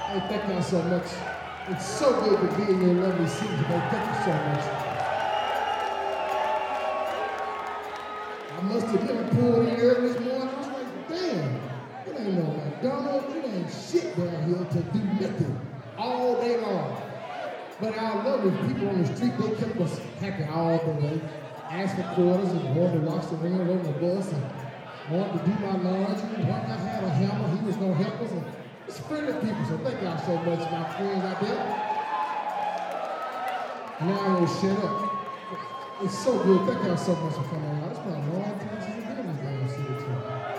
Hey, thank y'all so much. It's so good to be in your lovely city today. Thank you so much. I must have been pulled in early this morning. I was like, damn, it ain't no McDonald's. It ain't shit down here to do nothing all day long. But our lovely people on the street, they kept us happy all day. Asked for quarters and wanted to watch the ring on the bus and wanted to do my laundry. One guy had a hammer, he was gonna help us. And it's friendly people, so thank y'all so much, my friends out there. Now I'm gonna shut up. It's so good. Thank y'all so much for coming out. It's been a long